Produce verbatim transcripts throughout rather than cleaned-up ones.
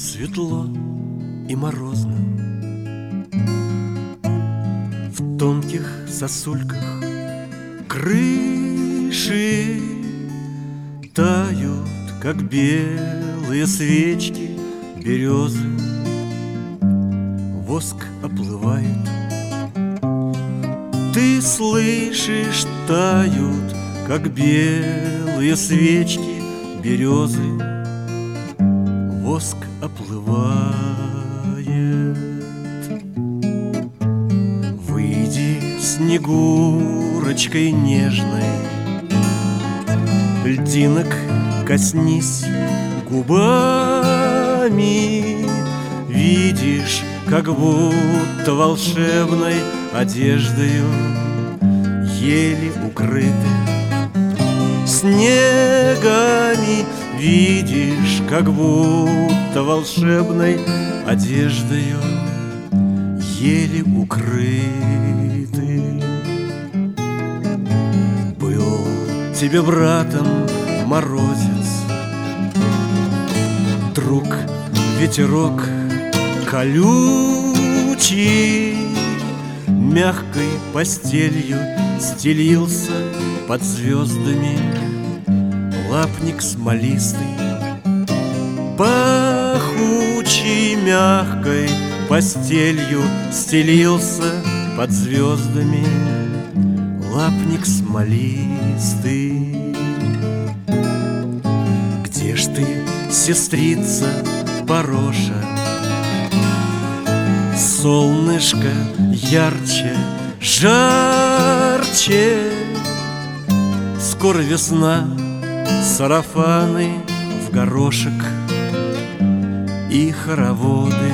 Светло и морозно. В тонких сосульках крыши тают, как белые свечки березы. Воск оплывает. Ты слышишь, тают, как белые свечки березы. Воск оплывает. Выйди снегурочкой нежной, льдинок коснись губами. Видишь, как будто волшебной одеждою еле укрыты снегами. Видишь, как будто волшебной одеждою еле укрыты. Был тебе братом морозец, друг ветерок колючий, мягкой постелью стелился под звездами лапник смолистый. Пахучей мягкой постелью стелился под звездами лапник смолистый. Где ж ты, сестрица Пороша? Солнышко ярче, жарче. Скоро весна, сарафаны в горошек и хороводы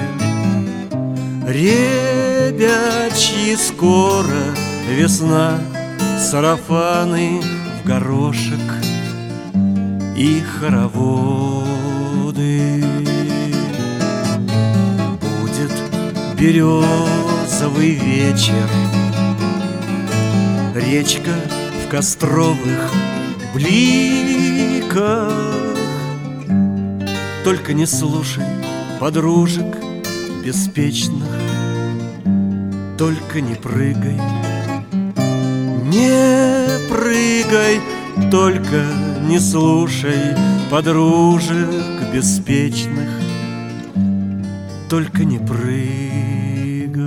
ребячьи. Скоро весна, сарафаны в горошек и хороводы. Будет березовый вечер, речка в костровых бликах. Только не слушай подружек беспечных, только не прыгай, не прыгай, только не слушай подружек беспечных, только не прыгай.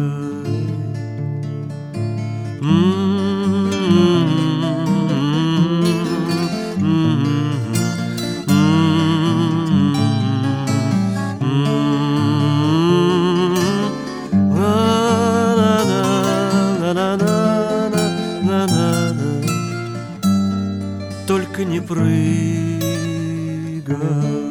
Только не прыгай.